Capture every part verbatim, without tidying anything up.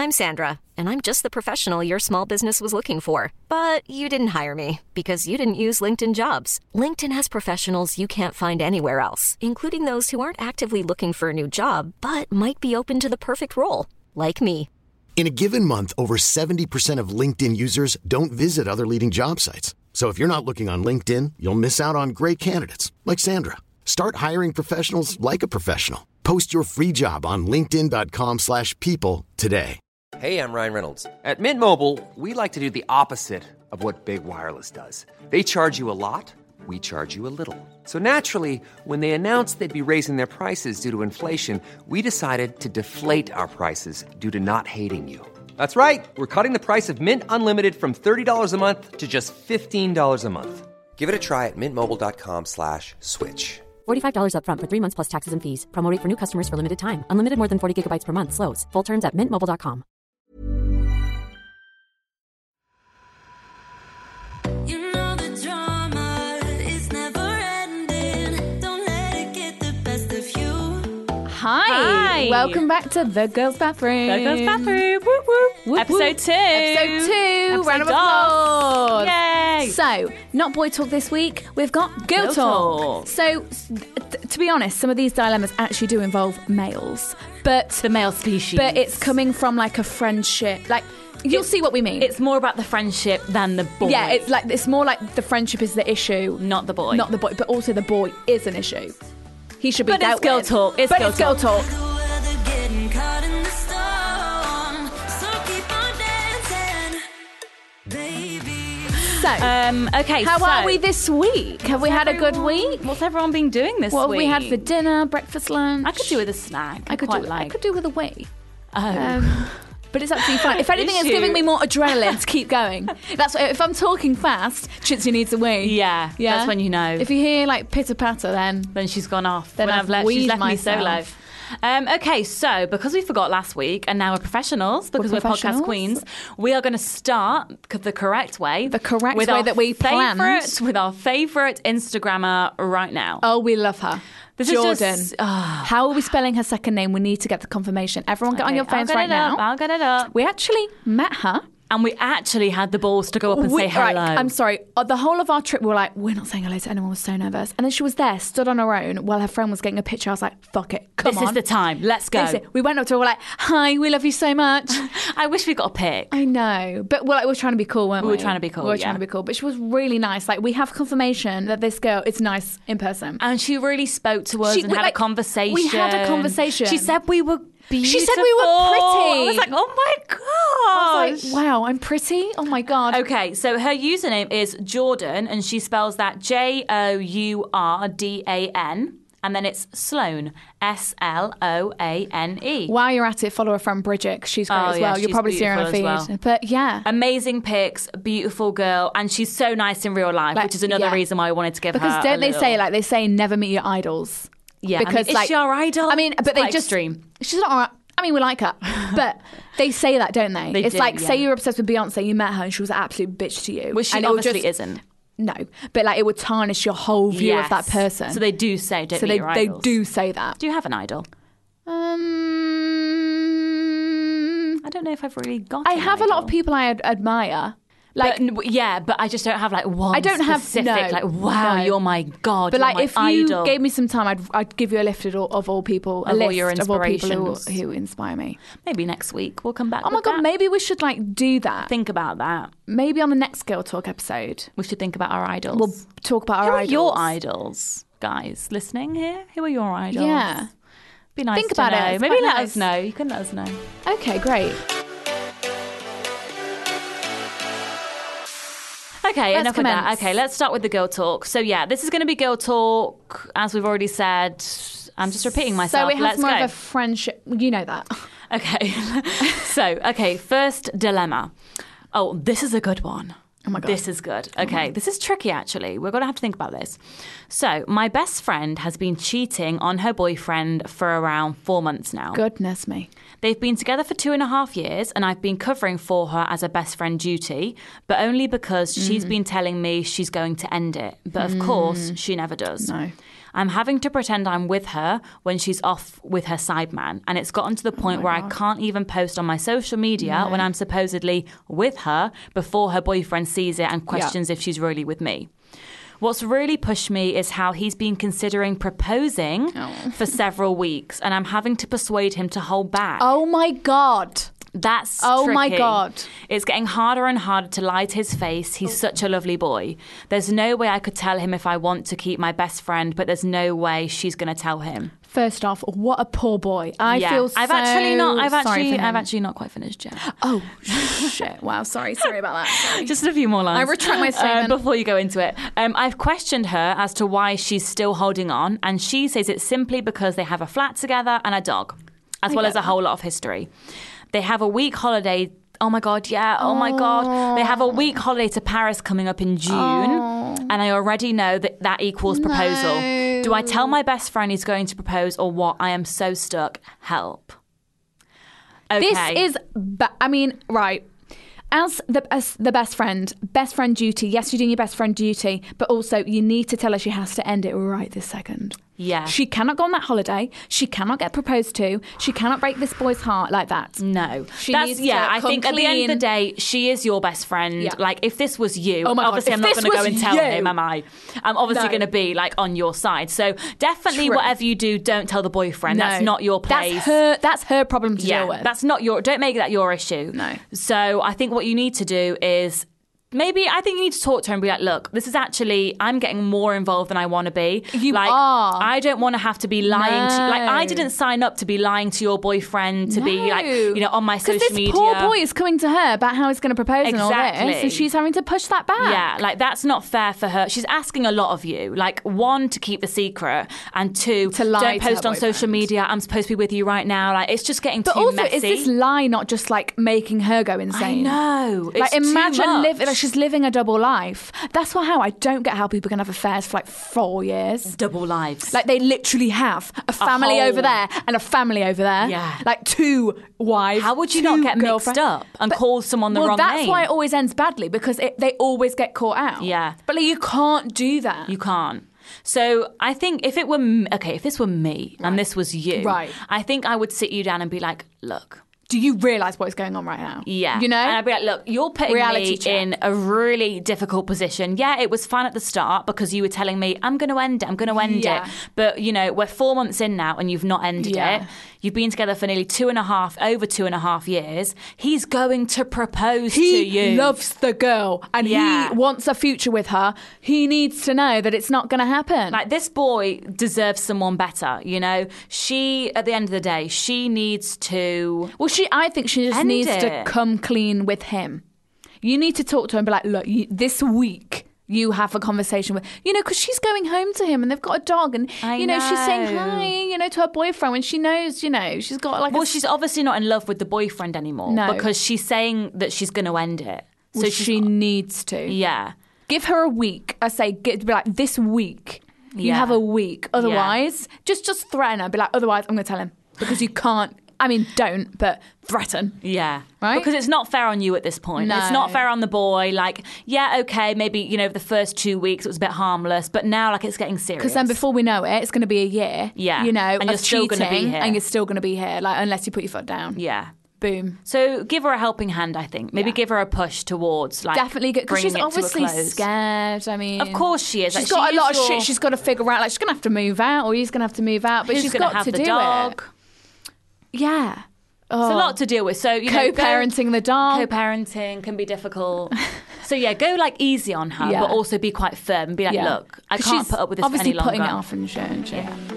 I'm Sandra, and I'm just the professional your small business was looking for. But you didn't hire me because you didn't use LinkedIn Jobs. LinkedIn has professionals you can't find anywhere else, including those who aren't actively looking for a new job, but might be open to the perfect role, like me. In a given month, over seventy percent of LinkedIn users don't visit other leading job sites. So if you're not looking on LinkedIn, you'll miss out on great candidates like Sandra. Start hiring professionals like a professional. Post your free job on linkedin dot com slash people today. Hey, I'm Ryan Reynolds. At Mint Mobile, we like to do the opposite of what Big Wireless does. They charge you a lot, we charge you a little. So naturally, when they announced they'd be raising their prices due to inflation, we decided to deflate our prices due to not hating you. That's right. We're cutting the price of Mint Unlimited from thirty dollars a month to just fifteen dollars a month. Give it a try at mintmobile.com slash switch. forty-five dollars up front for three months plus taxes and fees. Promo rate for new customers for limited time. Unlimited more than forty gigabytes per month. Slows full terms at mint mobile dot com. You know the drama is never ending. Don't let it get the best of you. Hi. Hi. Welcome back to The Girls' Bathroom. The Girls' Bathroom. Whoop, whoop. Whoop, Episode whoop. two. Episode two. Episode Round of dos. applause. Yay. So, not boy talk this week. We've got girl, Girl talk. talk. So, th- to be honest, some of these dilemmas actually do involve males, but The male species. but it's coming from like a friendship. Like you'll It's- see what we mean. It's more about the friendship than the boy. yeah, it's like it's more like the friendship is the issue, Not the boy. not the boy, but also the boy is an issue. He should be But it's dealt girl with. talk. It's but girl it's girl talk. talk. The weather getting caught in the storm. So keep on dancing, baby. So, Um, okay, how so are we this week? Have we had a good everyone- week? What's everyone been doing this What have week? we had for dinner, breakfast, lunch? I could do with a snack. I could quite do. like. I could do with a wee. Oh. Um, but it's absolutely fine. If anything, it's Issue. giving me more adrenaline to keep going. That's what, if I'm talking fast, Chitsy needs a wee. yeah, Yeah? that's when you know. If you hear like pitter patter, then Then she's gone off. Then when I've I've let, she's weed left me myself. solo. Um, okay, so because we forgot last week and now we're professionals because we're, professionals. podcast queens, we are going to start c- the correct way. The correct with way our that we planned. favourite- With our favourite Instagrammer right now. oh, we love her. This is Jordan. just- ah. How are we spelling her second name? We need to get the confirmation. Everyone, get on Okay, your phones I'll get right it up, now. I'll get it up. We actually met her. And we actually had the balls to go up and We- say hello. right, I'm sorry. Uh, The whole of our trip, we were like, we're not saying hello to anyone. We're so nervous. And then she was there, stood on her own, while her friend was getting a picture. I was like, fuck it, come this on. is the time. Let's go. This is it. We went up to her, we were like, hi, we love you so much. I wish we got a pic. I know. But well, like, we were trying to be cool, weren't we? We were trying to be cool, We were yeah. trying to be cool. But she was really nice. Like, we have confirmation that this girl is nice in person. And she really spoke to us She- and we- had like, a conversation. we had a conversation. She said we were beautiful. She said we were pretty. I was like, oh my gosh. I was like, wow, I'm pretty? Oh my God. Okay, so her username is Jordan, and she spells that J O U R D A N, and then it's Sloane, S L O A N E. While you're at it, follow her friend Bridget, 'cause she's great Oh, as yeah, well. You'll she's probably see her on her feed. beautiful as But yeah. Amazing pics, beautiful girl, and she's so nice in real life, Like, which is another yeah. reason why I wanted to give her Because a don't they little- say, like, they say never meet your idols? Yeah, I mean, because is like, she our idol? I mean, It's but they quite just extreme. She's not. Our, I mean, we like her, but they say that, don't they? They it's do, like yeah. say you're obsessed with Beyonce, you met her, and she was an absolute bitch to you, Which she and it would obviously just- isn't. No, but like it would tarnish your whole view of that Yes. person. So they do say, don't So meet they your they idols. do say that. Do you have an idol? Um, I don't know if I've really got I an have a lot idol. of people I ad- admire. Like, But, yeah, but I just don't have like one I don't have- specific, no, like, wow, no. you're my god, but you're like my if idol. you gave me some time, I'd I'd give you a list of all, of all people, a Of all list your of all people who, inspirations. who inspire me. Maybe next week we'll come back Oh my with god, that. maybe we should like do that. Think about that. Maybe on the next Girl Talk episode, We should think about our idols. we'll talk about Who our are idols. your idols, guys, listening here? Who are your idols? Yeah. Be nice Think to about it, know. it's Maybe quite let nice. us know. You can let us know. Okay, great. Okay, Let's enough of that. commence. Okay, let's start with the girl talk. So yeah, this is going to be girl talk, as we've already said. I'm just repeating myself. So it has Let's more go. of a friendship. You know that. Okay. So, okay, first dilemma. Oh, this is a good one. Oh my God. This is good. Okay, this is tricky actually. We're going to have to think about this. So, my best friend has been cheating on her boyfriend for around four months now. Goodness me. They've been together for two and a half years, and I've been covering for her as a best friend duty, but only because she's Mm. been telling me she's going to end it. But of course, she never does. No. I'm having to pretend I'm with her when she's off with her sideman. And it's gotten to the point where God. I can't even post on my social media No. when I'm supposedly with her before her boyfriend sees it and questions if she's really with me. What's really pushed me is how he's been considering proposing Oh. for several weeks, and I'm having to persuade him to hold back. Oh my God. That's Oh my tricky. God. It's getting harder and harder to lie to his face. He's such a lovely boy. There's no way I could tell him if I want to keep my best friend, but there's no way she's going to tell him. First off, what a poor boy. I Yeah. feel so I've actually not. I've sorry actually. for him. I've actually not quite finished yet. Oh, shit. Wow. Sorry. Sorry about that. Sorry. Just a few more lines. I retract my Uh, statement. before you go into it. Um, I've questioned her as to why she's still holding on, and she says it's simply because they have a flat together and a dog, as I well get as a that. whole lot of history. They have a week holiday. Oh my God, yeah. Oh my God. They have a week holiday to Paris coming up in June, and I already know that that equals proposal. No. Do I tell my best friend he's going to propose or what? I am so stuck. Help. Okay. This is, ba- I mean, right. As the as the best friend, best friend duty. Yes, you're doing your best friend duty, but also you need to tell her she has to end it right this second. Yeah. She cannot go on that holiday. She cannot get proposed to. She cannot break this boy's heart like that. No. She That's, needs yeah, to I come think at the end of the clean. day, she is your best friend. Yeah. Like, if this was you, Oh my God, obviously if I'm not this going to go was and tell you- him, am I? I'm obviously No. going to be, like, on your side. So definitely True. whatever you do, don't tell the boyfriend. That's No. not your place. That's her. That's her problem to yeah, deal with. that's not your, don't make that your issue. No. So I think what you need to do is, maybe I think you need to talk to her and be like, look, this is actually, I'm getting more involved than I want to be. You like, are. I don't want to have to be lying to, like, I No. didn't sign up to be lying to your boyfriend, to be like, you know, on my social Because this media. poor boy is coming to her about how he's going to propose and all this, Exactly. and she's having to push that back. Yeah, like that's not fair for her. She's asking a lot of you. Like, one, to keep the secret, and two, To lie don't to post her on social boyfriend. media. I'm supposed to be with you right now. Like, it's just getting But too also, messy. is this lie not just like making her go insane? I know. Like, It's too imagine much. live, like she's living a double life. That's why how I don't get how people can have affairs for like four years. Double lives. Like they literally have a family whole- over there and a family over there. Yeah. Like two wives. How would you two not get mixed girlfriends. up and But- call someone the well, wrong that's name? why it always ends badly because it, they always get caught out. Yeah. But like you can't do that. You can't. So I think if it were m- okay, if this were me and this was you, Right. I think I would sit you down and be like, look. Do you realise what is going on right now? Yeah. You know? And I'd be like, look, you're putting Reality me check. in a really difficult position. Yeah, it was fun at the start because you were telling me, I'm going to end it, I'm going to end Yeah. it. But, you know, we're four months in now and you've not ended Yeah. it. You've been together for nearly two and a half, over two and a half years. He's going to propose He to you. loves the girl and Yeah. he wants a future with her. He needs to know that it's not going to happen. Like, this boy deserves someone better, you know? She, at the end of the day, she needs to... well, she, I think she just End needs to it. come clean with him. You need to talk to her and be like, look, you, this week you have a conversation with, you know, because she's going home to him and they've got a dog and, I you know, she's saying know. hi, you know, to her boyfriend when she knows, you know, she's got like Well, a... she's obviously not in love with the boyfriend anymore. No. Because she's saying that she's going to end it. So well, she's- she needs to. Yeah. Give her a week. I say, get, be like, this week. You Yeah. have a week. Otherwise, just just threaten her. Be like, otherwise, I'm going to tell him. Because you can't, I mean, don't, but threaten. Yeah. Right? Because it's not fair on you at this point. No. It's not fair on the boy. Like, yeah, okay, maybe, you know, the first two weeks it was a bit harmless, but now, like, it's getting serious. Because then before we know it, it's going to be a year. Yeah. You know, And of you're still gonna be cheating, here. And you're still going to be here, like, unless you put your foot down. Yeah. Boom. So give her a helping hand, I think. Maybe Yeah. give her a push towards, like, Definitely good. Because bringing she's it to a obviously close. scared. I mean, Of course she is. She's Like, got she a lot is of your- shit she's got to figure out. Like, she's going to have to move out, or he's going to have to move out. But Who's she's gonna got have to the do dog? it. Yeah. Oh. It's a lot to deal with. So, you know, go- Co-parenting the dog. Co-parenting can be difficult. So yeah, go like easy on her, Yeah. but also be quite firm and be like, Yeah. look, I 'Cause can't she's put up with this obviously any longer. putting it off and shit and shit. Yeah.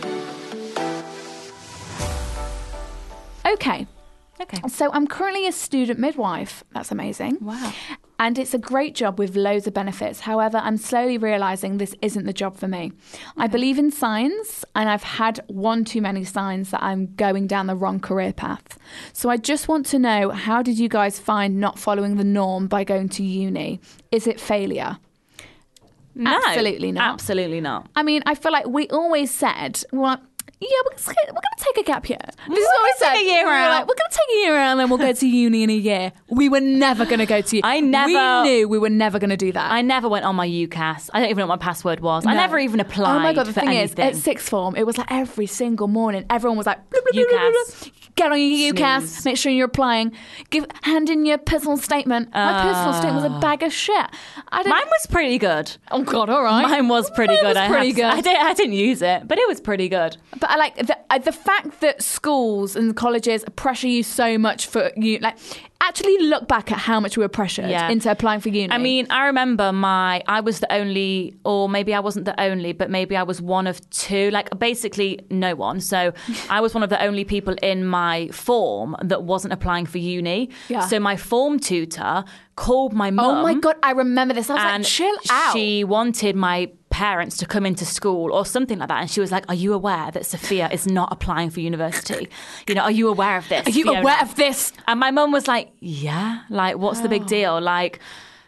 Okay. Okay. So I'm currently a student midwife. That's amazing. Wow. And it's a great job with loads of benefits. However, I'm slowly realizing this isn't the job for me. I believe in signs, and I've had one too many signs that I'm going down the wrong career path. So I just want to know, how did you guys find not following the norm by going to uni? Is it failure? No, Absolutely not. Absolutely not. I mean, I feel like we always said, well, yeah, we're gonna, we're gonna take a gap year. This is what we gonna said. take a year we were out. like, we're gonna take a year out and then we'll go to uni in a year. We were never gonna go to uni. I never- We knew we were never gonna do that. I never went on my UCAS. I don't even know what my password was. I No. never even applied. Oh my god, the for thing anything. is, at sixth form, it was like every single morning, everyone was like, "Bloop, bloop, bloop, bloop, UCAS. bloop. Get on your UCAS, Snooze. make sure you're applying, give hand in your personal statement." My personal statement was a bag of shit. I don't. Mine was pretty good. Oh god, all right. Mine was pretty Mine good. was I pretty have to- good. I, didn't, I didn't use it, but it was pretty good. But I like the, uh, the fact that schools and colleges pressure you so much for you. Like, actually look back at how much we were pressured Yeah. into applying for uni. I mean, I remember my, I was the only, or maybe I wasn't the only, but maybe I was one of two, like basically no one. So I was one of the only people in my form that wasn't applying for uni. Yeah. So my form tutor called my mum. oh my god, I remember this. I was and like, chill out. she wanted my parents to come into school or something like that, and she was like, "Are you aware that Sophia is not applying for university? You know, are you aware of this? Are you Fiona?" aware of this? And my mum was like, "Yeah, like what's the big deal?" Like,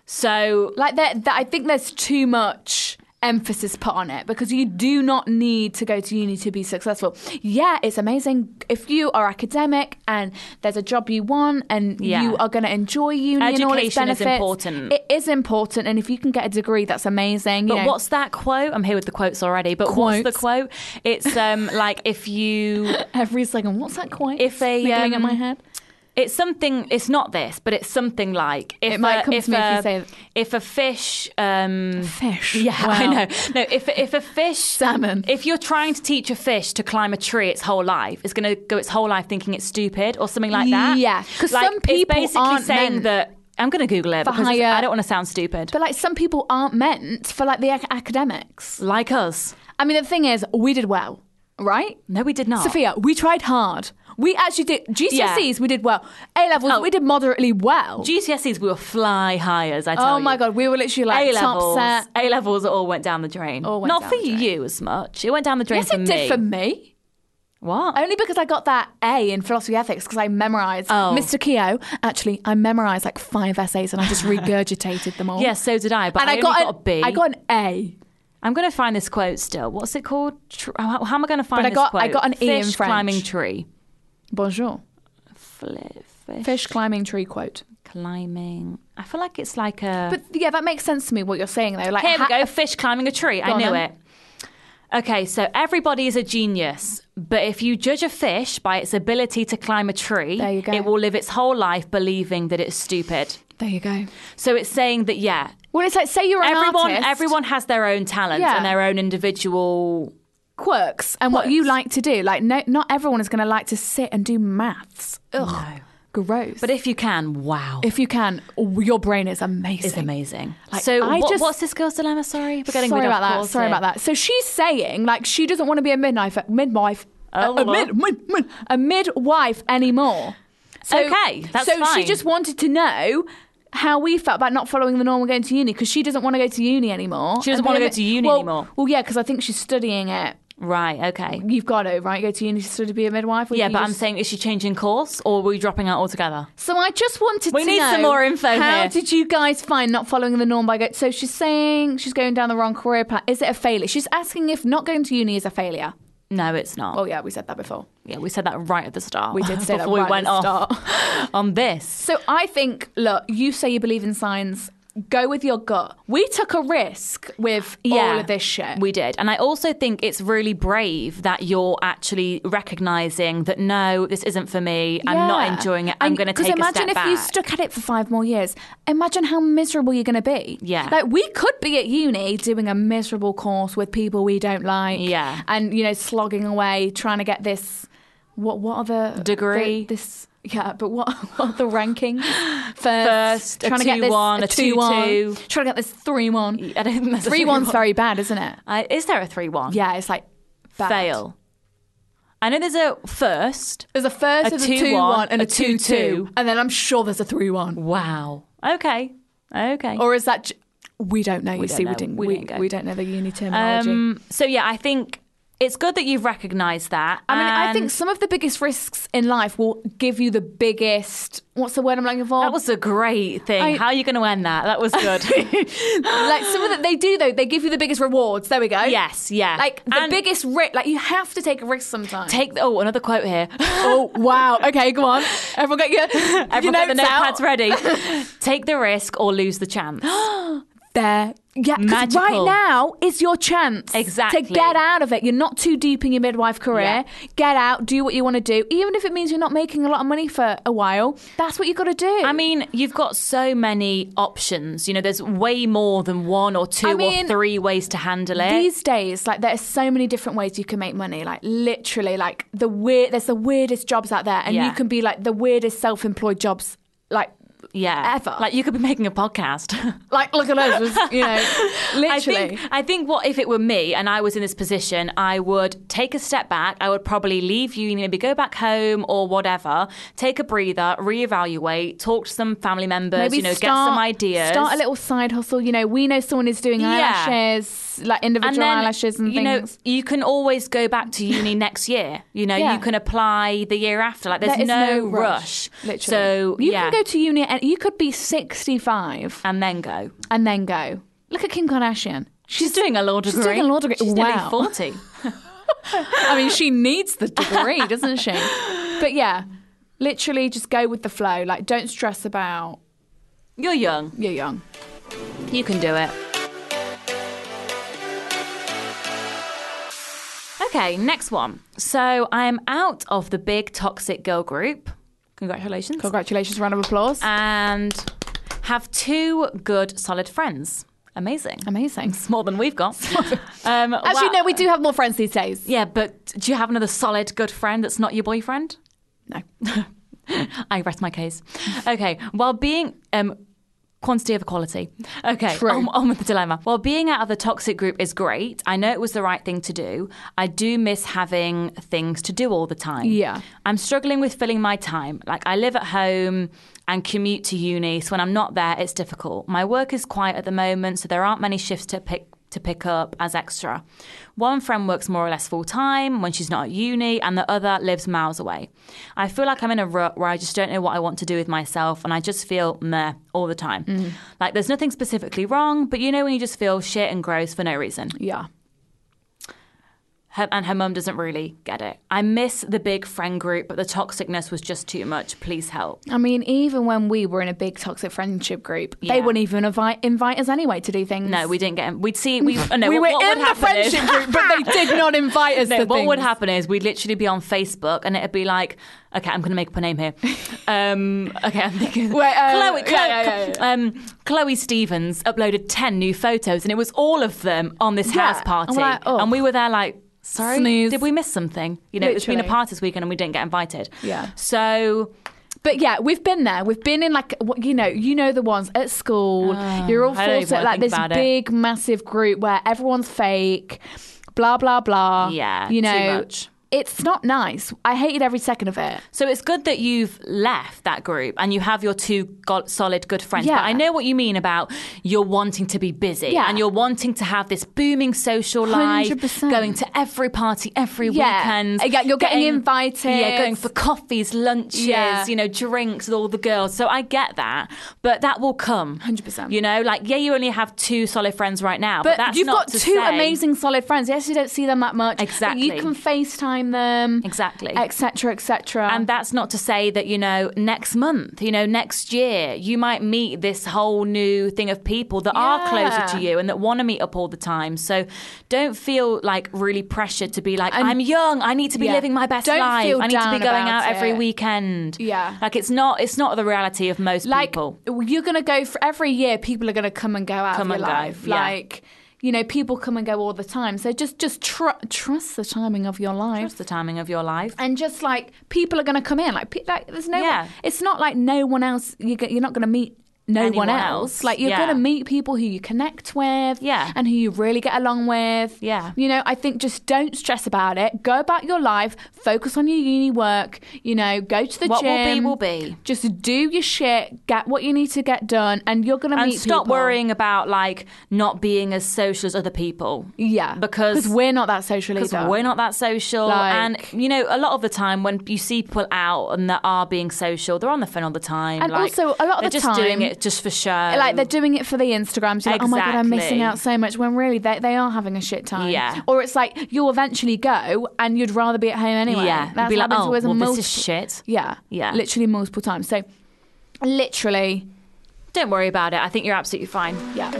so Like that, that I think there's too much emphasis put on it because you do not need to go to uni to be successful. Yeah, it's amazing if you are academic and there's a job you want and Yeah. you are going to enjoy uni and all its Education is benefits. important. It is important, and if you can get a degree, that's amazing. You But know. what's that quote? I'm here with the quotes already. But what's the Quotes. quote? It's um like if you every second? What's that quite? if a niggling at um, my head. It's something. It's not this, but it's something like if It might a, come to if me if a, you say- if a fish. Um, Fish. Yeah, Wow. I know. No, if if a fish Salmon. If you're trying to teach a fish to climb a tree its whole life, it's going to go its whole life thinking it's stupid or something like that. Yeah, 'cause like, some people it's basically aren't saying meant that. I'm going to Google it for because it's- higher- I don't want to sound stupid. But like some people aren't meant for like the ac- academics. Like us. I mean, the thing is, we did well, right? No, we did not. Sophia, we tried hard. We actually did G C S Es. Yeah. We did well. A levels, Oh. we did moderately well. G C S Es, we were fly highers, I tell oh you. my god, we were literally like A top levels, set. A levels all went down the drain. All went Not down for the drain. you as much. It went down the drain Yes, for it me. did for me. What? Only because I got that A in philosophy ethics because I memorised. Oh. Mister Keogh, actually, I memorised like five essays and I just regurgitated them all. Yes, so did I. But and I, I, got, only an, got a B. I got an A. I'm going to find this quote still. What's it called? Tr- How, how am I going to find But I this got- quote? I got an E in Fish French. climbing tree. Bonjour. Fli- Fish, Fish climbing tree quote. climbing. I feel like it's like a. But yeah, that makes sense to me what you're saying though. Like Here we ha- go. Fish climbing a tree. I on knew then. it. Okay, so everybody is a genius, but if you judge a fish by its ability to climb a tree, There you go. it will live its whole life believing that it's stupid. There you go. So it's saying that, yeah, Well, it's like say you're an everyone artist. everyone has their own talents Yeah. and their own individual. quirks and what you Quirks. like to do. Like, no, not everyone is going to like to sit and do maths. Ugh, No. gross. But if you can, wow, if you can, oh, your brain is amazing. it's amazing. Like, so I what, just- what's this girl's dilemma? Sorry, we're getting Sorry rid about of that. course Sorry here. about that. So she's saying like she doesn't want to be a midwife, midwife, Oh, a, a, well. mid, mid, mid, a midwife anymore. So, Okay, that's so she fine. just wanted to know how we felt about not following the norm and going to uni because she doesn't want to go to uni anymore. She doesn't And wanna be a go mi- to uni well, anymore. Well, yeah, because I think she's studying it. Right. Okay. You've got to, right? Go to uni to study to be a midwife. or Yeah, you but I'm just- saying, is she changing course or are we dropping out altogether? So I just wanted We to need know some more info how here. did you guys find not following the norm by go? So she's saying she's going down the wrong career path. Is it a failure? She's asking if not going to uni is a failure. No, it's not. Oh yeah, we said that before. Yeah, we said that right at the start. We did say that before right we went at the off start. on this. So I think, look, you say you believe in science. Go with your gut. We took a risk with all of this shit. We did. And I also think it's really brave that you're actually recognising that, no, this isn't for me. I'm not Yeah. enjoying it. I'm And- going to 'cause take a imagine step if back. you stuck at it for five more years. Imagine how miserable you're going to be. Yeah. Like, we could be at uni doing a miserable course with people we don't like. Yeah. And, you know, slogging away, trying to get this... What What are the... Degree. the- this... Yeah, but what, what are the rankings? First, First, a trying to get two this, one, a two two. Trying to get this three one. I don't think that's a Three one's one. very bad, isn't it? Uh, is there a three one? Yeah, it's like bad. Fail. I know there's a first. There's a first, A there's a two two one, one, and a a two two, two two. and then I'm sure there's a three one. Wow. Okay. Okay. Or is that? J- we don't know. You We see, don't we know. didn't. We We, didn't go. we don't know the uni terminology. Um, so yeah, I think it's good that you've recognised that. I mean, I think and some of the biggest risks in life will give you the biggest. What's the word I'm looking for? that was a great thing. I- How are you going to end that? That was good. Like some of that they do though. They give you the biggest rewards. There we go. Yes, yeah. Like the And biggest risk. Like you have to take a risk sometimes. Take oh, another quote here. Oh wow. Okay, go on. Everyone get your Everyone your get the notes out. notepads ready. Take the risk or lose the chance. There. Yeah, because Magical. right now is your chance Exactly. to get out of it. You're not too deep in your midwife career. Yeah. Get out, do what you want to do. Even if it means you're not making a lot of money for a while, that's what you got to do. I mean, you've got so many options. You know, there's way more than one or two I mean, or three ways to handle it. these days, like there are so many different ways you can make money. Like literally, like the weird. There's the weirdest jobs out there, and Yeah. you can be like the weirdest self-employed jobs. Like yeah. ever. Like you could be making a podcast. Like, look at us, just, you know, literally. I think, I think what if it were me and I was in this position, I would take a step back. I would probably leave uni, maybe go back home or whatever, take a breather, reevaluate, talk to some family members, Maybe you know, start, get some ideas. Start a little side hustle. You know, we know someone is doing Yeah. eyelashes, like individual and then, eyelashes and you know, things. you can always go back to uni next year. You know, Yeah. you can apply the year after. Like, there's There is no, no rush. rush, literally. So, You yeah. can go to uni and you could be sixty-five and then go. and then go. Look at Kim Kardashian. She's doing a law degree. She's doing a law degree. She's Wow. nearly forty. I mean, she needs the degree, doesn't she? But yeah, literally just go with the flow. Like, don't stress about You're young. you're young. You can do it. Okay, next one. So I'm out of the big toxic girl group. Congratulations. Congratulations, round of applause. And have two good, solid friends. Amazing. Amazing. It's more than we've got. um, Actually, well- no, we do have more friends these days. Yeah, but do you have another solid, good friend that's not your boyfriend? No. I rest my case. Okay. While being um, quantity over quality. Okay. True. On, on with the dilemma. While being out of the toxic group is great, I know it was the right thing to do. I do miss having things to do all the time. Yeah. I'm struggling with filling my time. Like I live at home and commute to uni, so when I'm not there, it's difficult. My work is quiet at the moment, so there aren't many shifts to pick to pick up as extra. One friend works more or less full time when she's not at uni, and the other lives miles away. I feel like I'm in a rut where I just don't know what I want to do with myself, and I just feel meh all the time. Mm. Like there's nothing specifically wrong, but you know when you just feel shit and gross for no reason. Yeah. Her, and her mum doesn't really get it. I miss the big friend group, but the toxicness was just too much. Please help. I mean, even when we were in a big toxic friendship group, Yeah. they wouldn't even invite, invite us anyway to do things. No, we didn't get. We'd see. We, oh, no, we what, were what in would the happen is- friendship group, but they did not invite us No, to what things. would happen is we'd literally be on Facebook, and it'd be like, okay, I'm going to make up a name here. Um, okay, I'm thinking. Wait, uh, Chloe, Chloe, yeah, yeah, yeah, yeah. Um, Chloe Stevens uploaded ten new photos, and it was all of them on this Yeah, house party, and we're like, oh. and we were there like. Sorry, Snooze. did we miss something? You know, it's been a Literally. party this weekend and we didn't get invited. Yeah. So, But yeah, we've been there. We've been in like, what- you know, you know the ones at school. You're all I don't forced even at wanna like think this about it. big, massive group where everyone's fake, blah, blah, blah. Yeah, You too know, much. it's not nice. I hated every second of it. so it's good that you've left that group and you have your two go- solid good friends. Yeah. But I know what you mean about you're wanting to be busy Yeah. and you're wanting to have this booming social life, one hundred percent. going to every party every Yeah. weekend. Yeah, you're getting invited. Yeah, going for coffees, lunches, Yeah. you know, drinks with all the girls. So I get that, but that will come. one hundred percent. You know, like yeah, you only have two solid friends right now, but, But that's you've not got to two say- amazing solid friends. Yes, you don't see them that much. but Exactly. you can FaceTime them. Exactly. Et cetera, et cetera. And that's not to say that, you know, next month, you know, next year, you might meet this whole new thing of people that are Yeah. closer to you and that want to meet up all the time. So don't feel like really pressured to be like, And- I'm young, I need to be Yeah. living my best Don't life. feel I need to be down going about out every it. weekend. Yeah. Like it's not it's not the reality of most like people. you're gonna go for every year. People are gonna come and go out Come of your and go, life. yeah. Like you know, people come and go all the time. So just just tr- trust the timing of your life. Just the timing of your life. And just like people are going to come in, like, pe- like there's no, Yeah. it's not like no one else. You get, you're not going to meet no anyone one else. else. Like, you're Yeah. going to meet people who you connect with Yeah. and who you really get along with. Yeah. You know, I think just don't stress about it. Go about your life, focus on your uni work, you know, go to the What will gym. be, will be. Just do your shit, get what you need to get done, and you're going to And meet stop people. worrying about like not being as social as other people. Yeah. Because we're not that social Because either. we're not that social. Like- and, you know, a lot of the time when you see people out and that are being social, they're on the phone all the time. And like, also, a lot of they're the just doing time- it just for show. Like, they're doing it for the Instagrams. You're like, oh my God, I'm missing Exactly. out so much. When really, they, they are having a shit time. Yeah. Or it's like, you'll eventually go and you'd rather be at home anyway. Yeah. You'd That's be like, happened oh, to us well, multiple- this is shit. Yeah. Yeah. Literally multiple times. So, literally, Don't worry about it. I think you're absolutely fine. yeah.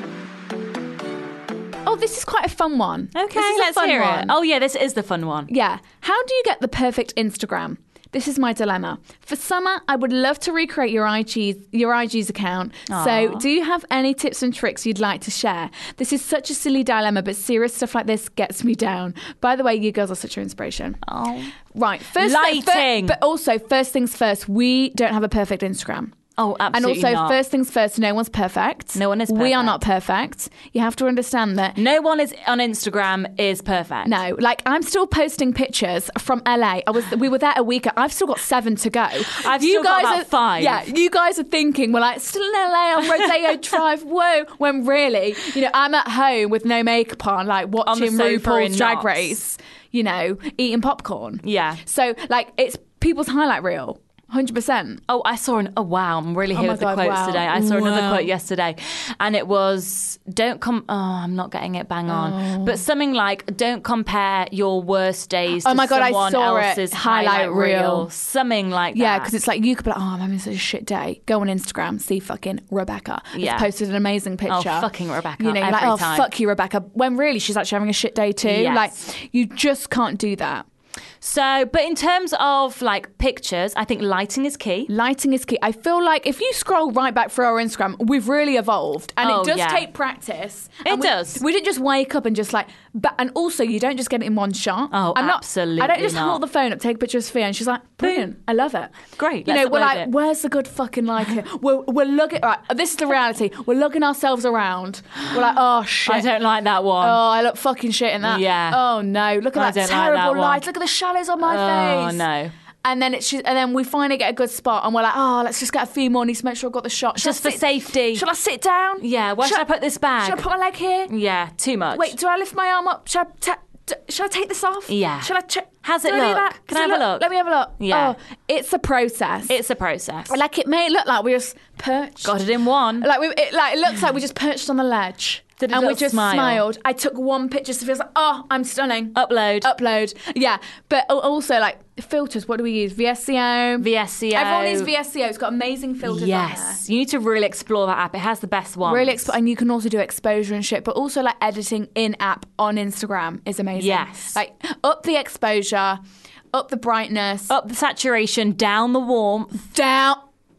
Oh, this is quite a fun one. Okay, This is a let's fun hear one. it. Oh, yeah, this is the fun one. Yeah. How do you get the perfect Instagram? This is my dilemma. For summer, I would love to recreate your I G's, your I G's account. So, do you have any tips and tricks you'd like to share? This is such a silly dilemma, but serious stuff like this gets me down. By the way, you girls are such an inspiration. Oh. Right. First, Lighting. but also, first things first, we don't have a perfect Instagram. Oh, And absolutely also, not. first things first, no one's perfect. No one is We are perfect. not perfect. You have to understand that. No one is on Instagram is perfect. No, like I'm still posting pictures from L A. I was, we were there a week. I've still got seven to go. I've still got about are, five. Yeah, you guys are thinking we're like still in L A on Rodeo Drive. Whoa, when really, you know, I'm at home with no makeup on, like watching sofa in RuPaul's Drag knots. Race. You know, eating popcorn. Yeah. So like it's people's highlight reel. one hundred percent. Oh, I saw an. Oh, wow. I'm really here my with the God, quotes wow. today. I saw another Wow. quote yesterday, and it was, don't come. Oh, I'm not getting it bang on. Oh. But something like, don't compare your worst days Oh to my God, I someone saw it. else's Highlight highlight, reel. reel. Something like Yeah, that. because it's like you could be like, oh, I'm having such a shit day. Go on Instagram, see fucking Rebecca. Yeah. It's posted an amazing picture. Oh, fucking Rebecca, You know, you're like, every oh, time. fuck you, Rebecca. When really she's actually having a shit day too. Yes. Like, you just can't do that. So, but in terms of like pictures, I think lighting is key. Lighting is key. I feel like if you scroll right back through our Instagram, we've really evolved, and Oh, it does yeah. take practice. It And we, does. We didn't just wake up and just like, but and also you don't just get it in one shot. Oh, I'm not, absolutely I don't just not. hold the phone up, take a picture of Sophia, and she's like, brilliant, I love it. Great, You let's know, we're upload like, it. where's the good fucking like it? We're we're looking. Right, this is the reality. We're looking ourselves around. We're like, oh shit. I don't like that one. Oh, I look fucking shit in that. Yeah. Oh no, look at I that don't like that terrible one. light. Look at the shallows on my Oh, face. no. And then it's just, and then we finally get a good spot, and we're like, oh, let's just get a few more. Need to make sure I've got the shot. Shall Just I for sit- safety. Shall I sit down? Yeah, where should I put this bag? Should I put my leg here? Yeah, too much. Wait, do I lift my arm up? Should I, ta- d- should I take this off? Yeah. Should I check? How's it do I do look? that? Can Does I it have a look? Let me have a look. Yeah. Oh, it's a process. It's a process. like it may look like we just perched. Got it in one. Like we, it, like it looks like we just perched on the ledge. Did a and we little just smile. smiled. I took one picture. Sophia's like, oh, I'm stunning. Upload. Upload. Yeah. But al- also, like, filters, what do we use? V S C O? V S C O. Everyone needs V S C O. It's got amazing filters Yes. You need to really explore that app. It has the best on ones. there. Really exp- and you can also do exposure and shit, but also like editing in app on Instagram is amazing. Yes. Like up the exposure, up the brightness, Up the saturation, down the warmth. down.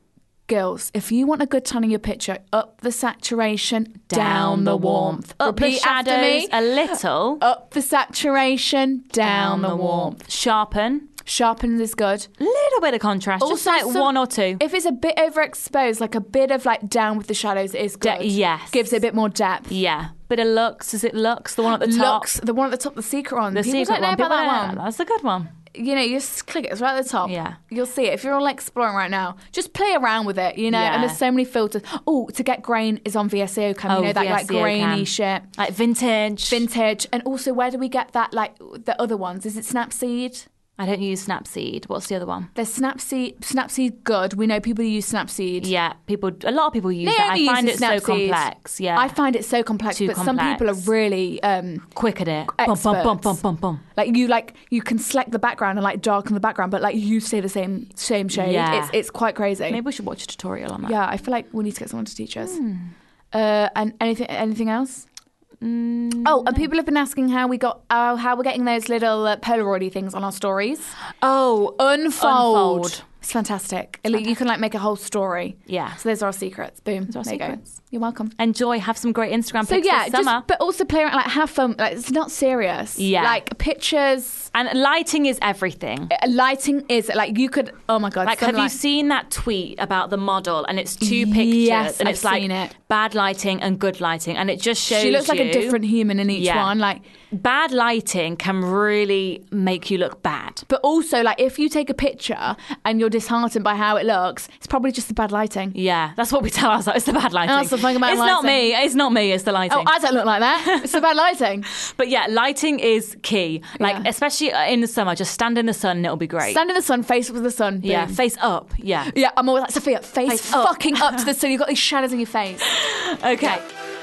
Girls, if you want a good tan in your picture, up the saturation, down, the warmth. Up Repeat the after shadows me. a little. Up the saturation, down, the, warmth. Sharpen. Sharpen is good. Little bit of contrast. just like some- one or two. If it's a bit overexposed, like a bit of like down with the shadows is good. De- yes. Gives it a bit more depth. Yeah. Bit of Lux. Is it Lux? The one at the top? Lux, the one at the top, the secret one. The People secret don't know one. about People that don't know. one. That's a good one. You know, you just click it. It's right at the top. Yeah. You'll see it. If you're all like exploring right now, just play around with it, you know? Yeah. And there's so many filters. Oh, to get grain is on V S C O cam. Oh, you know, that like V S C O grainy cam. shit. Like vintage. Vintage. And also, where do we get that, like, the other ones? Is it Snapseed? I don't use Snapseed. What's the other one? There's Snapseed. Snapseed good. We know people who use Snapseed. Yeah, people. A lot of people use Naomi it. I find it uses so Snapseed. complex. Yeah, I find it so complex, Too but some people are complex. really um, quick at it. Bum, bum, bum, bum, bum, bum. like you like you can select the background and like darken the background, but like you stay the same same shade. Yeah. It's it's quite crazy. Maybe we should watch a tutorial on that. Yeah, I feel like we need to get someone to teach us. Uh, and anything anything else? Mm, Oh, and people have been asking how we got uh, how we're getting those little uh, Polaroidy things on our stories. Oh, Unfold. Unfold. It's fantastic. You can like make a whole story. Yeah. So those are our secrets. Boom. Those are our there you go. secrets. You're welcome. Enjoy. Have some great Instagram So pics yeah, this summer. just, but also play around, like have fun. Like it's not serious. Yeah. Like pictures. And lighting is everything. uh, Lighting is like you could. Oh my god. Like, some have you light- seen that tweet about the model? And it's two pictures, Yes, and I've it's like seen it. bad lighting and good lighting, and it just shows She looks like a you- different human in each Yeah. one. Like, Bad lighting can really make you look bad. but also like if you take a picture and you're disheartened by how it looks, it's probably just the bad lighting. Yeah, that's what we tell ourselves. It's the bad lighting. That's the thing about it's not lighting. me. It's not me. It's the lighting. Oh, I don't look like that. It's the bad lighting. But yeah, lighting is key. Like Yeah. especially in the summer, just stand in the sun and it'll be great. Stand in the sun, face with the sun. Boom. yeah, face up. Yeah. Yeah, I'm always like, Sophia, face, Face up. fucking up to the sun. You've got these shadows in your face. Okay.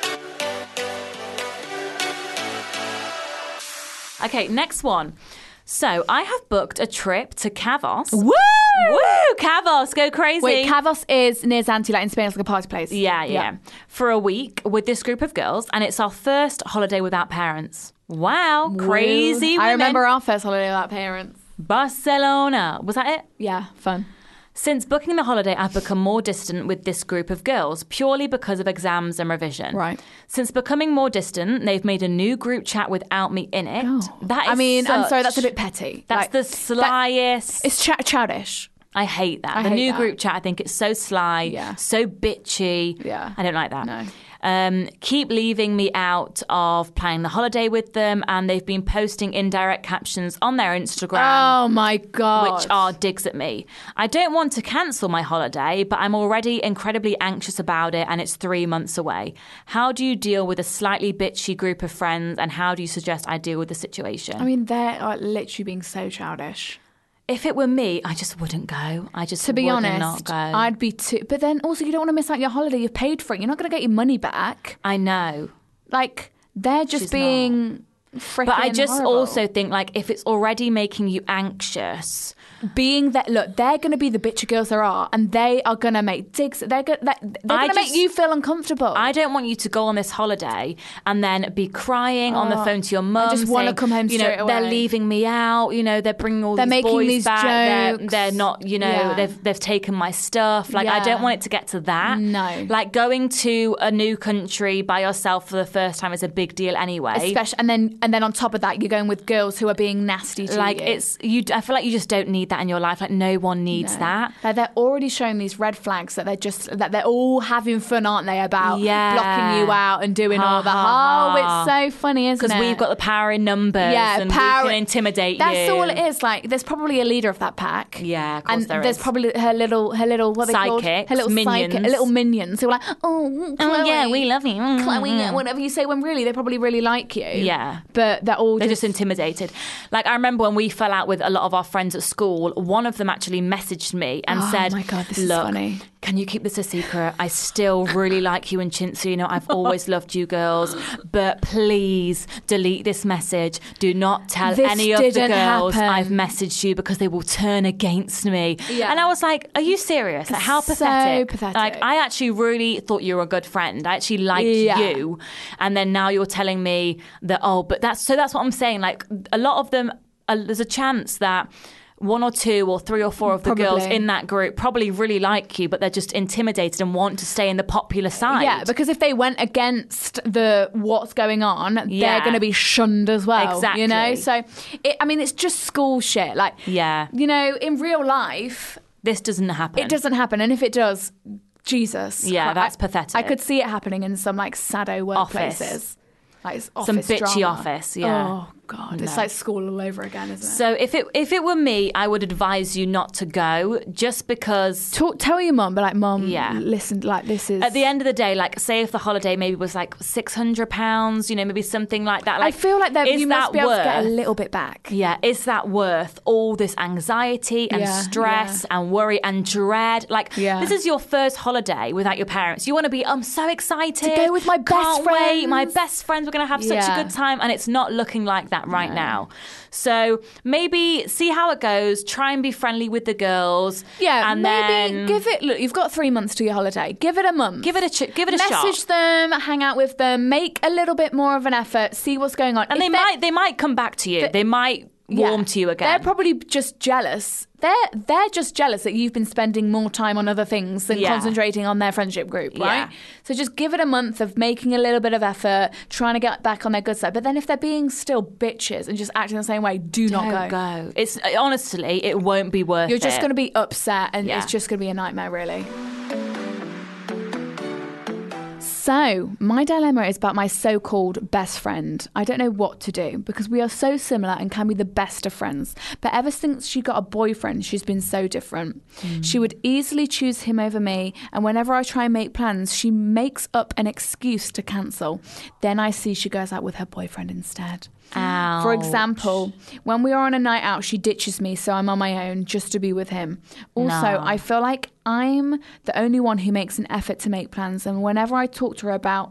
Okay, next one. So I have booked a trip to Cavos. Woo! Woo! Cavos, go crazy. Wait, Cavos is near Zante, like in Spain, it's like a party place. Yeah, yeah, For a week with this group of girls, and it's our first holiday without parents. Wow, crazy Woo. women. I remember our first holiday without parents. Barcelona. Was that it? Yeah, fun. Since booking the holiday, I've become more distant with this group of girls, purely because of exams and revision. Right. Since becoming more distant, they've made a new group chat without me in it. That is I mean, I'm such- sorry, that's a bit petty. That's Like, the that- slyest. it's ch- childish. I hate that. I the hate new that. group chat, I think it's so sly, Yeah. so bitchy. Yeah. I don't like that. No. Um, keep leaving me out of planning the holiday with them, and they've been posting indirect captions on their Instagram. Oh my God. Which are digs at me. I don't want to cancel my holiday, but I'm already incredibly anxious about it, and it's three months away. How do you deal with a slightly bitchy group of friends, and how do you suggest I deal with the situation? I mean, they're like, literally being so childish. If it were me, I just wouldn't go. I just To be would honest, not go. I'd be too. But then also, you don't want to miss out your holiday. You've paid for it. You're not going to get your money back. I know. Like, they're just She's being freaking But I just horrible. also think, like, if it's already making you anxious, being that, look, they're going to be the bitchy girls there are, and they are going to make digs. They're going they're I to make just- you feel uncomfortable. I don't want you to go on this holiday and then be crying on the phone to your mum. just wanna saying, come home you know, straight they're away. leaving me out. You know, they're bringing all They're these making boys these back. They're, jokes. they're not, you know, Yeah. they've they've taken my stuff. Like, I Yeah. don't want it to get to that. No. Like, going to a new country by yourself for the first time is a big deal anyway. Especially, and then and then on top of that, you're going with girls who are being nasty to Like, you. it's you. I feel like you just don't need that in your life. Like, no one needs No. that. Like, they're already showing these red flags that they're just that they're all having fun, aren't they? About Yeah. blocking you out and doing Ha, all the ha, oh, ha. it's so funny, isn't it? Because we've got the power in numbers, yeah, and power. we can intimidate That's you. all it is. Like, there's probably a leader of that pack. Yeah, of course and there there's is. probably her little, her little what are they called? Sidekicks, Her little minions. sidekick- little minions who are like, oh, Chloe, Oh, yeah, we love you. Mm, Chloe, mm. whatever you say. When really they probably really like you. Yeah. but they're all They're just, just intimidated. Like, I remember when we fell out with a lot of our friends at school, one of them actually messaged me and Oh said, my God, this is look, funny. can you keep this a secret? I still really like you and Chintzy. You know, I've always loved you girls, but please delete this message. Do not tell This any of the didn't girls happen. I've messaged you because they will turn against me. Yeah. And I was like, are you serious? Like, how So pathetic. pathetic. Like, I actually really thought you were a good friend. I actually liked Yeah. you. And then now you're telling me that, oh, but that's, so that's what I'm saying. Like, a lot of them, uh, there's a chance that one or two or three or four of the girls Probably. in that group probably really like you, but they're just intimidated and want to stay in the popular side. Yeah, because if they went against the what's going on, Yeah. they're going to be shunned as well. Exactly. You know, so it, I mean, it's just school shit. Like, Yeah. you know, in real life, This doesn't happen. it doesn't happen, and if it does, Jesus, Yeah, Christ. that's I- pathetic. I could see it happening in some like sado Office. workplaces, like it's Some office bitchy drama. office, yeah. Oh God, it's No. like school all over again, isn't it? So if it if it were me, I would advise you not to go, just because Talk, tell your mum, but like, mum, Yeah. listen, like this is. at the end of the day, like, say if the holiday maybe was like six hundred pounds, you know, maybe something like that. Like, I feel like that is you must that be able to get a worth- little bit back. Yeah, is that worth all this anxiety and Yeah, stress yeah. and worry and dread? Like, Yeah. this is your first holiday without your parents. You want to be, I'm so excited To go with my best Can't wait. My friends. best friends. We're going to have such Yeah. a good time, and it's not looking like that right now. So maybe see how it goes. Try and be friendly with the girls. Yeah, and maybe then give it. Look, you've got three months to your holiday. Give it a month. give it a ch- give it a Message shot. them, hang out with them, make a little bit more of an effort, see what's going on. And If they they're- might they might come back to you. Th- they might warm Yeah. to you again. They're probably just jealous. They're they're just jealous that you've been spending more time on other things than Yeah. concentrating on their friendship group, right? Yeah. So just give it a month of making a little bit of effort, trying to get back on their good side. But then if they're being still bitches and just acting the same way, do not Don't go. go. It's honestly, it won't be worth it. You're just going to be upset, and Yeah. it's just going to be a nightmare, really. So, my dilemma is about my so-called best friend. I don't know what to do because we are so similar and can be the best of friends. But ever since she got a boyfriend, she's been so different. Mm. She would easily choose him over me, and whenever I try and make plans, she makes up an excuse to cancel. Then I see she goes out with her boyfriend instead. Ouch. For example, when we are on a night out, she ditches me, so I'm on my own just to be with him. Also, No. I feel like I'm the only one who makes an effort to make plans, and whenever I talk to her about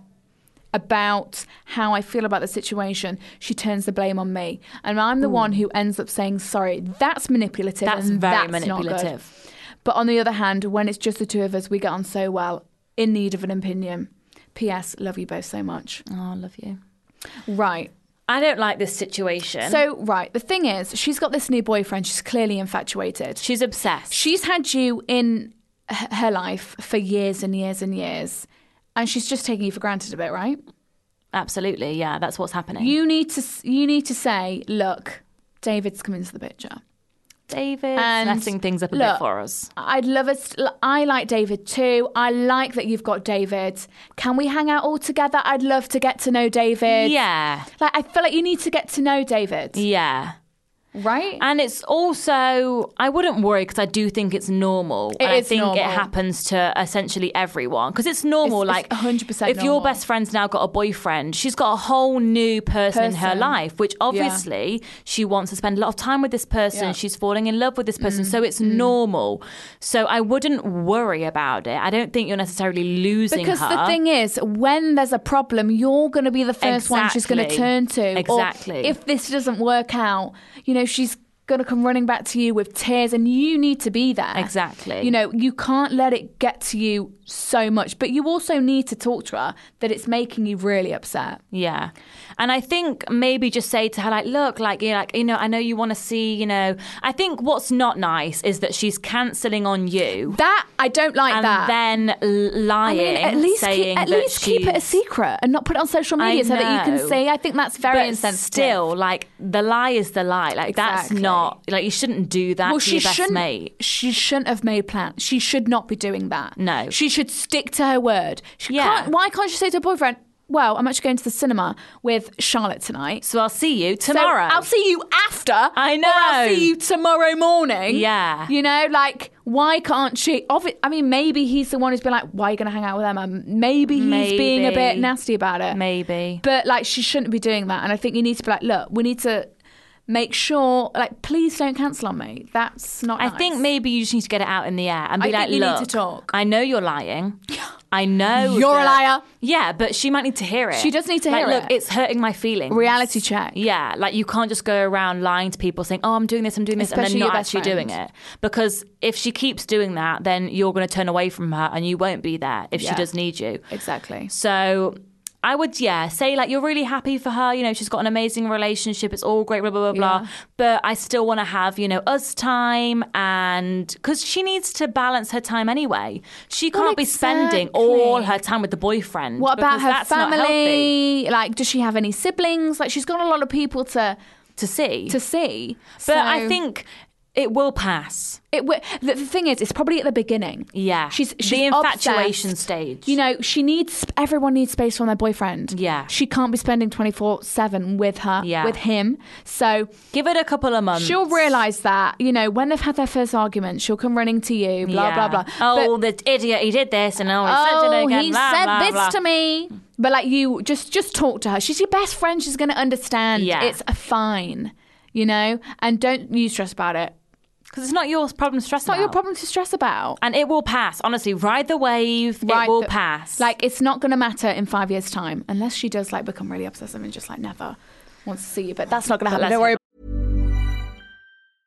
about how I feel about the situation, she turns the blame on me, and I'm the one who ends up saying sorry. That's manipulative. That's and very that's not good. manipulative. But on the other hand, when it's just the two of us, we get on so well. In need of an opinion. P S. Love you both so much. Oh, I love you. Right. I don't like this situation. So, right, the thing is, she's got this new boyfriend. She's clearly infatuated. she's obsessed. She's had you in h- her life for years and years and years, and she's just taking you for granted a bit, right? Absolutely, yeah, that's what's happening. You need to s- you need to say, look, David's come into the picture. David, And messing things up a look, bit for us. I'd love us. I like David too. I like that you've got David. Can we hang out all together? I'd love to get to know David. Yeah, Like, I feel like you need to get to know David, yeah. right? And it's also, I wouldn't worry because I do think it's normal. It and I is think normal. it happens to essentially everyone because it's normal. It's- like it's one hundred percent if your normal. best friend's now got a boyfriend, she's got a whole new person, in her Person. life, which obviously she wants to spend a lot of time with this person. Yeah. She's falling in love with this person. So it's normal. So I wouldn't worry about it. I don't think you're necessarily losing Because her. the thing is, when there's a problem, you're going to be the first one she's going to Exactly. turn to. Exactly. Or if this doesn't work out, you know, she's going to come running back to you with tears, and you need to be there. Exactly. You know, you can't let it get to you so much, but you also need to talk to her that it's making you really upset. Yeah. And I think maybe just say to her, like, look, like, you know, like, you know, I know you want to see, you know, I think what's not nice is that she's cancelling on you. That, I don't like and that. then l- lying, I mean, at least, saying keep, at that least keep it a she's- secret and not put it on social I media so that you know. can see. I think that's very But insensitive. still, like, the lie is the lie. Like, Exactly. that's not, like, you shouldn't do that Well, to she your best shouldn't. mate. She shouldn't have made plans. She should not be doing that. No. she should stick to her word. She Yeah. can't. Why can't she say to her boyfriend, "Well, I'm actually going to the cinema with Charlotte tonight. So I'll see you So tomorrow. I'll see you after. I Or I'll know. see you tomorrow morning." Yeah. You know, like, why can't she? Obvi- I mean, maybe he's the one who's been like, "Why are you going to hang out with Emma?" Maybe he's being a bit Maybe. nasty about it. Maybe. But like, she shouldn't be doing that. And I think you need to be like, "Look, we need to make sure, like, please don't cancel on me. That's not I nice." think maybe you just need to get it out in the air and be I like, think you need look, to talk. I know you're lying. I know You're a that- liar. Yeah, but she might need to hear it. She does need to like, hear look, it. it's hurting my feelings. Reality check. Yeah, like you can't just go around lying to people saying, "Oh, I'm doing this, I'm doing this," Especially and then your not best actually doing friend. it. Because if she keeps doing that, then you're going to turn away from her, and you won't be there if she Yeah. does need you. Exactly. So I would, yeah, say like you're really happy for her. You know, she's got an amazing relationship. It's all great, blah, blah, blah, blah. Yeah. But I still want to have, you know, us time. And because she needs to balance her time anyway. She Well, can't be spending all her time with the boyfriend. What about because her that's not healthy family? Like, does she have any siblings? Like, she's got a lot of people to to see. to see. but I So think it will pass. it. w- The, the thing is, it's probably at the beginning. Yeah. she's, she's the infatuation obsessed. stage. You know, she needs. Everyone needs space from their boyfriend. Yeah. she can't be spending twenty four seven with her. Yeah. with him. So give it a couple of months. she'll realise that, you know, when they've had their first argument, she'll come running to you, blah, Yeah. blah, blah. Oh, But- the idiot, he did this, and oh, he said it oh, again. he blah, said blah, this blah. to me. But like, you just just talk to her. She's your best friend. She's going to understand. Yeah. It's a fine, you know, and don't you stress about it. Because it's not your problem to stress It's not your problem to stress about. And it will pass. Honestly, ride the wave. Right, it will but, pass. Like, it's not going to matter in five years' time, unless she does like become really obsessive and just like never wants to see you. But that's not going to happen. let's Don't worry.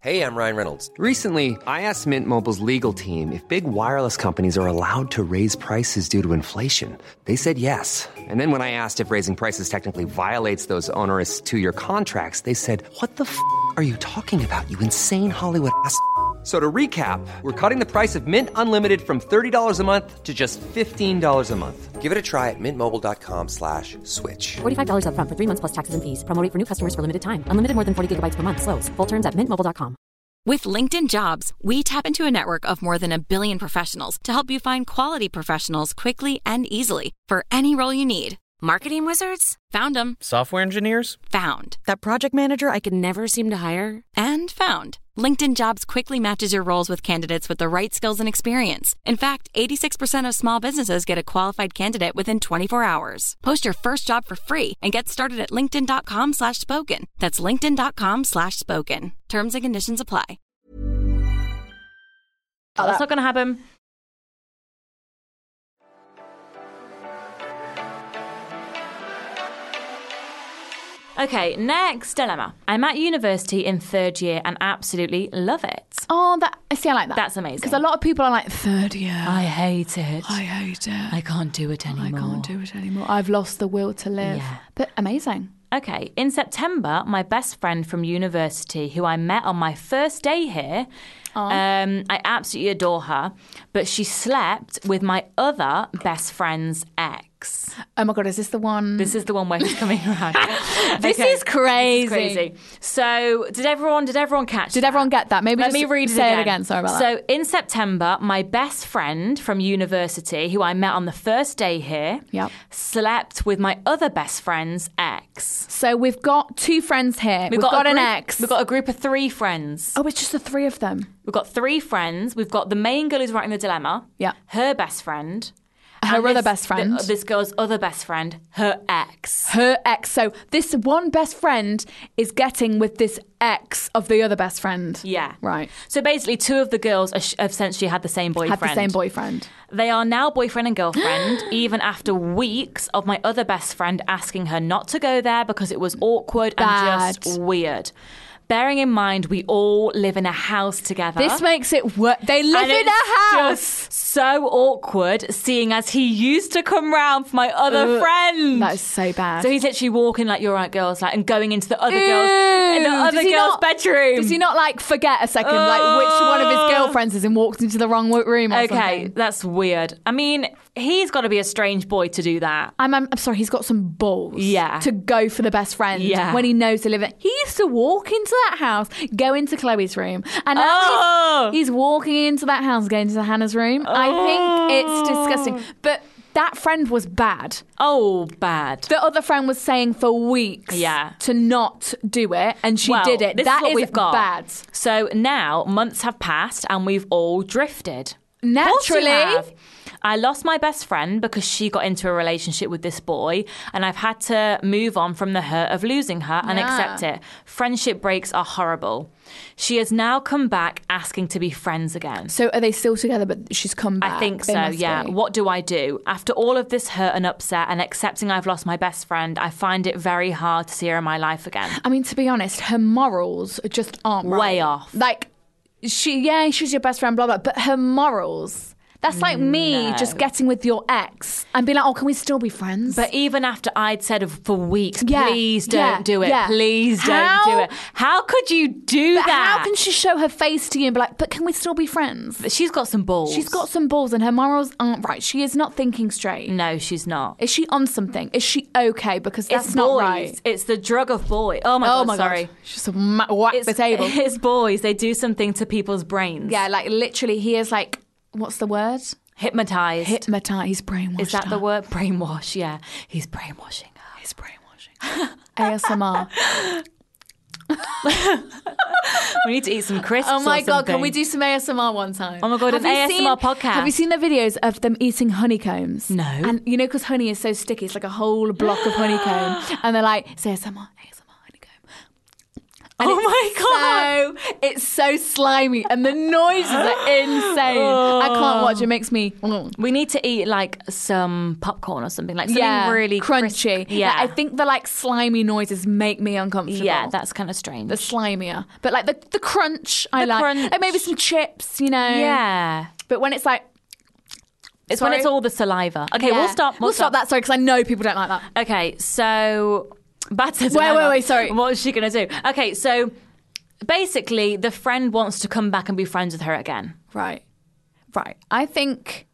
Hey, I'm Ryan Reynolds. Recently, I asked Mint Mobile's legal team if big wireless companies are allowed to raise prices due to inflation. They said yes. And then when I asked if raising prices technically violates those onerous two-year contracts, they said, what the f*** are you talking about, you insane Hollywood ass f- So to recap, we're cutting the price of Mint Unlimited from thirty dollars a month to just fifteen dollars a month. Give it a try at mintmobile.com slash switch. forty-five dollars up front for three months plus taxes and fees. Promo rate for new customers for limited time. Unlimited more than forty gigabytes per month. Slows full terms at mint mobile dot com. With LinkedIn Jobs, we tap into a network of more than a billion professionals to help you find quality professionals quickly and easily for any role you need. Marketing wizards? Found them. Software engineers? Found. That project manager I could never seem to hire? And found. LinkedIn Jobs quickly matches your roles with candidates with the right skills and experience. In fact, eighty-six percent of small businesses get a qualified candidate within twenty-four hours. Post your first job for free and get started at linkedin.com slash spoken. That's linkedin.com slash spoken. Terms and conditions apply. Oh, that's not going to happen. Okay, next dilemma. I'm at university in third year and absolutely love it. Oh, that I see. I like that. That's amazing. Because a lot of people are like third year. I hate it. I hate it. I can't do it anymore. I can't do it anymore. I've lost the will to live. Yeah. But amazing. Okay, in September, my best friend from university, who I met on my first day here, um, I absolutely adore her, but she slept with my other best friend's ex. Oh my God, is this the one? This is the one where he's coming around. This Okay. is crazy. This is crazy. So, did everyone? Did everyone catch? Did that? everyone get that? Maybe Let just me read it say again. it again. Sorry about so, that. in September, my best friend from university, who I met on the first day here, Yep. slept with my other best friend's ex. So we've got two friends here. We've, got, a an group- ex. We've got a group of three friends. Oh, it's just the three of them. We've got three friends. We've got the main girl who's writing the dilemma. Yeah. Her best friend. Her and other this- best friend. the- this girl's other best friend. Her ex. Her ex. So this one best friend is getting with this ex of the other best friend. Yeah. Right. So basically, two of the girls are sh- have essentially had the same boyfriend. Had the same boyfriend. They are now boyfriend and girlfriend, even after weeks of my other best friend asking her not to go there because it was awkward Bad. and just weird. Bearing in mind, we all live in a house together. This makes it work. They live And in it's a house. just so awkward, seeing as he used to come round for my other Ugh, friend. that is so bad. So he's literally walking like, "You're right, girls," like, and going into the other girls in the Ew. other Does he girl's not- bedroom. Does he not like forget a second, like which one of his girlfriends is and walks into the wrong wo- room? Or Okay, something? that's weird. I mean, he's got to be a strange boy to do that. I'm, I'm, I'm sorry, he's got some balls. Yeah. To go for the best friend. Yeah. When he knows to live there. He used to walk into that house, go into Chloe's room, and now Oh. he's, he's walking into that house, going into Hannah's room. I think it's disgusting. But that friend was bad. Oh, bad. The other friend was saying for weeks Yeah. to not do it, and she Well, did it. This That is what is we've got. bad. So now months have passed and we've all drifted. Of course we Naturally. have. I lost my best friend because she got into a relationship with this boy, and I've had to move on from the hurt of losing her and Yeah. accept it. Friendship breaks are horrible. She has now come back asking to be friends again. So are they still together, but she's come back? I think They so, must yeah. be. What do I do? After all of this hurt and upset and accepting I've lost my best friend, I find it very hard to see her in my life again. I mean, to be honest, her morals just aren't right. Way off. Like, she, yeah, she's your best friend, blah, blah, but her morals, that's like me No. just getting with your ex and being like, oh, can we still be friends? But even after I'd said for weeks, Yeah, please don't yeah, do it, yeah. please How- don't do it. How could you do But that? how can she show her face to you and be like, but can we still be friends? But she's got some balls. She's got some balls and her morals aren't right. She is not thinking straight. No, she's not. Is she on something? Is she okay? Because that's it's not boys. right. It's the drug of boy. Oh my oh god, my sorry. God. She's just ma- whack It's, the table. it's boys. They do something to people's brains. Yeah, like literally, he is like, what's the word? Hypnotized. Hypnotized. He's brainwashed. Is that the her. word? Brainwash, yeah. He's brainwashing her. He's brainwashing her. A S M R. We need to eat some crisps. Oh my or God, can something. we do some A S M R one time? Oh my God, Have an you A S M R seen- podcast. Have you seen the videos of them eating honeycombs? No. And you know, because honey is so sticky, it's like a whole block of honeycomb. And they're like, it's A S M R, A S M R honeycomb. And Oh my God. So, it's so slimy and the noises are insane. I can't watch it. It makes me... We need to eat like some popcorn or something, like something yeah, really crunchy. crisp. Yeah. Like, I think the like slimy noises make me uncomfortable. Yeah, that's kind of strange. the slimier. But like the, the crunch, I The like. crunch. Like maybe some chips, you know. Yeah. But when it's like... It's Sorry? when it's all the saliva. Okay, Yeah. we'll stop. We'll, We'll stop that, sorry, because I know people don't like that. Okay, so... Back to Wait, wait, Emma. wait, sorry. What is she going to do? Okay, so basically the friend wants to come back and be friends with her again. Right. Right. I think...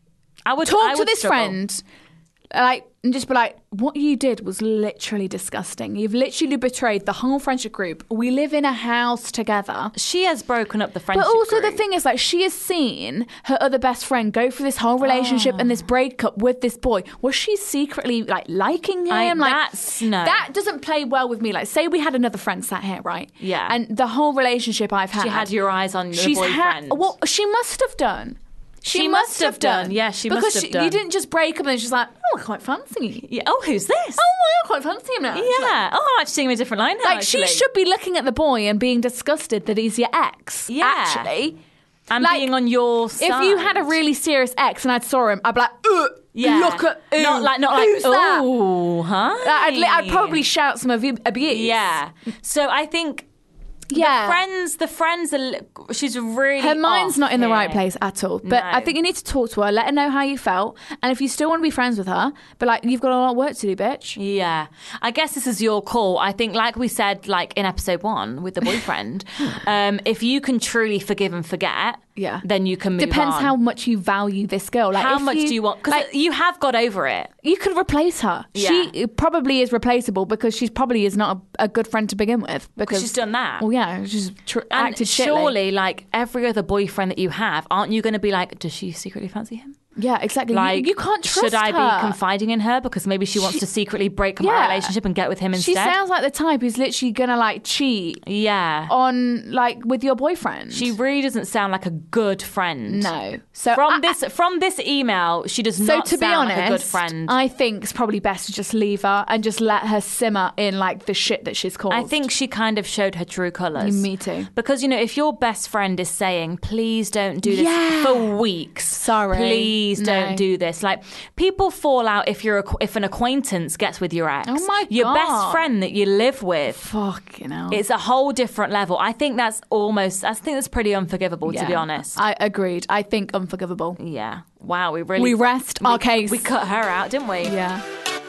I would Talk I to would this struggle. friend, like, and just be like, what you did was literally disgusting. You've literally betrayed the whole friendship group. We live in a house together. She has broken up the friendship But also group. the thing is, like, she has seen her other best friend go through this whole relationship and this breakup with this boy. Was she secretly, like, liking him? I- like, that's- no. That doesn't play well with me. Like, say we had another friend sat here, right? Yeah. And the whole relationship I've had. She had your eyes on the she's boyfriend. Ha- well, she must have done. She, She must, must have have done. done. Yeah, she because must have she, done. You didn't just break up and then she's like, oh, I quite fancy you. Yeah. Oh, who's this? Oh, I quite fancy him now. She's like- yeah. Oh, I'm seeing him a different line now. Like, she actually. should be looking at the boy and being disgusted that he's your ex. Yeah. Actually. And like, being on your side. If you had a really serious ex and I saw him, I'd be like, ugh, yeah. look at him. Not like, not like, Who's that? oh, huh? Like, I'd, li- I'd probably shout some abu- abuse. Yeah. So I think Yeah. the friends, the friends, are, li- she's really Her mind's off not in the right here. place at all. But No. I think you need to talk to her, let her know how you felt. And if you still want to be friends with her, but like, you've got a lot of work to do, bitch. Yeah. I guess this is your call. I think, like we said, like in episode one with the boyfriend, um, if you can truly forgive and forget, Yeah. then you can move Depends on. how much you value this girl. Like, How if much do you want? Because like, you have got over it. you could replace her. Yeah. She probably is replaceable because she probably is not a, a good friend to begin with. Because she's done that. Well, yeah, she's tr- And acted shittily. surely, like every other boyfriend that you have, aren't you going to be like, does she secretly fancy him? Yeah, exactly. Like, you, you can't trust should I her. be confiding in her because maybe she wants She- to secretly break up Yeah. our relationship and get with him She instead? sounds like the type who's literally gonna like cheat yeah. on like with your boyfriend. She really doesn't sound like a good friend. no. So From I- this from this email, she does So not to be sound honest, like a good friend. I think it's probably best to just leave her and just let her simmer in like the shit that she's caused. I think she kind of showed her true colours. Me too. Because, you know, if your best friend is saying, please don't do this Yeah. for weeks. Sorry. Please No. don't do this. Like, people fall out if you're a, if an acquaintance gets with your ex. Oh my Your God. best friend that you live with. Fucking hell. It's a whole different level. I think that's almost, I think that's pretty unforgivable, to Yeah. be honest. I agreed. I think unforgivable. yeah. Wow, we really... We rest our case. We cut her out, didn't we? Yeah.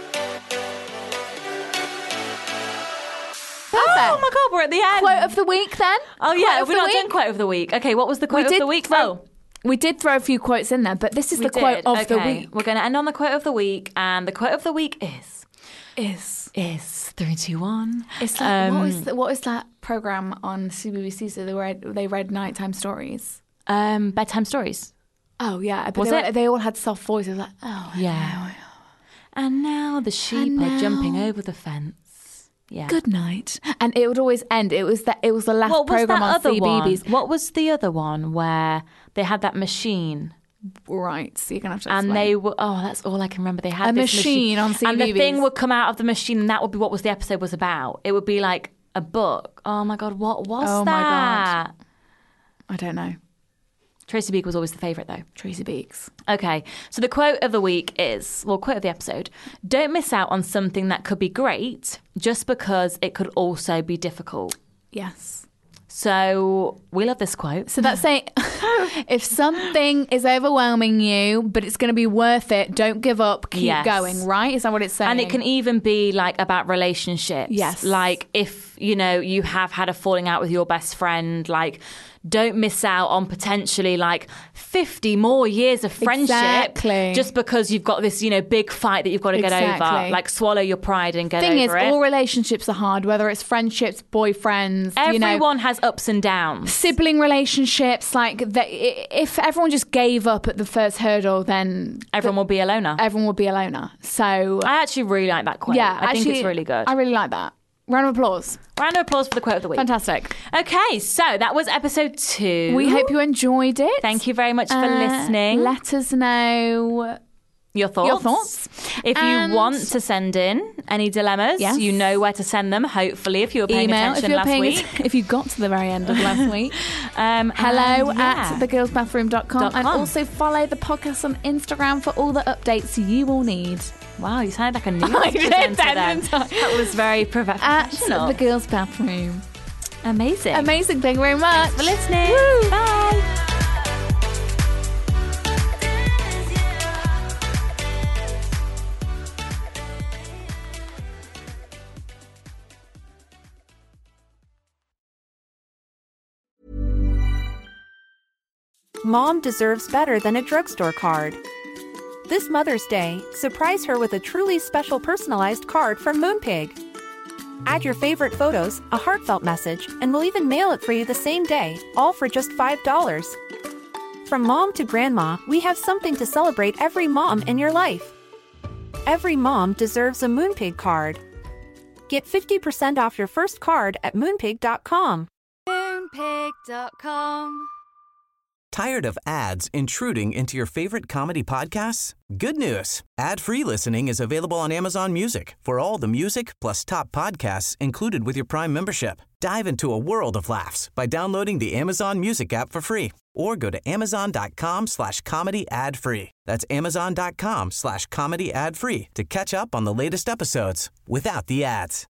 Oh my God, we're at the end. Quote of the week then? Oh yeah, Quote of we're the not week? done quote of the week. Okay, what was the quote We of did the week? throw- oh, We did throw a few quotes in there, but this is we the quote did. of the Okay, week. We're going to end on the quote of the week, and the quote of the week is Is is three, two, one. it's like Um, what is the, what is that program on C B B C? So they read they read nighttime stories. Um, bedtime stories. Oh yeah, but Was they, it? were- they all had soft voices. Like oh Yeah. And now the sheep And are jumping now- over the fence. Yeah. good night, and it would always end. It was that it was the last What was program that on other C B B S. one? What was the other one where they had that machine? Right, so you're gonna have to. And explain. they were, oh, that's all I can remember. They had A this machine on And the C B B S. thing would come out of the machine, and that would be what was the episode was about. It would be like a book. Oh my God, what was Oh my that? God. I don't know. Tracy Beak was always the favourite, though. Tracy Beaks. Okay, so the quote of the week is, well, quote of the episode, don't miss out on something that could be great just because it could also be difficult. Yes. So we love this quote. So that's saying if something is overwhelming you, but it's going to be worth it, don't give up, keep Yes. going, right? Is that what it's saying? And it can even be like about relationships. Yes. Like if, you know, you have had a falling out with your best friend, like don't miss out on potentially like fifty more years of friendship Exactly. just because you've got this, you know, big fight that you've got to get over. Exactly. Like swallow your pride and get thing is, over it. all relationships are hard, whether it's friendships, boyfriends, you know, Everyone has ups and downs. sibling relationships. Like, the, if everyone just gave up at the first hurdle, then Everyone will be a loner. everyone would be a loner. So, I actually really like that quote. yeah, I think actually, it's really good. I really like that. Round of applause. Round of applause for the quote of the week. Fantastic. Okay, so that was episode two. We hope you enjoyed it. Thank you very much for Uh, listening. Let us know Your thoughts. Your thoughts. If And- you want to send in any dilemmas, Yes. you know where to send them, hopefully, if you were paying Email if attention you're last paying week. att- if you got to the very end of last week. Um, Hello and, yeah. at the girls bathroom dot com. Dot And com. also follow the podcast on Instagram for all the updates you will need. Wow, you sounded like a news I did, presenter then, then. That was very At professional. the girls bathroom. Amazing. Amazing. Thank you very much. Thanks for listening. Woo. Bye. Mom deserves better than a drugstore card. This Mother's Day, surprise her with a truly special personalized card from Moonpig. Add your favorite photos, a heartfelt message, and we'll even mail it for you the same day, all for just five dollars. From mom to grandma, we have something to celebrate every mom in your life. Every mom deserves a Moonpig card. Get fifty percent off your first card at moonpig dot com. Moonpig dot com. Tired of ads intruding into your favorite comedy podcasts? Good news. Ad-free listening is available on Amazon Music for all the music plus top podcasts included with your Prime membership. Dive into a world of laughs by downloading the Amazon Music app for free or go to amazon.com slash comedy ad free. That's amazon.com slash comedy ad free to catch up on the latest episodes without the ads.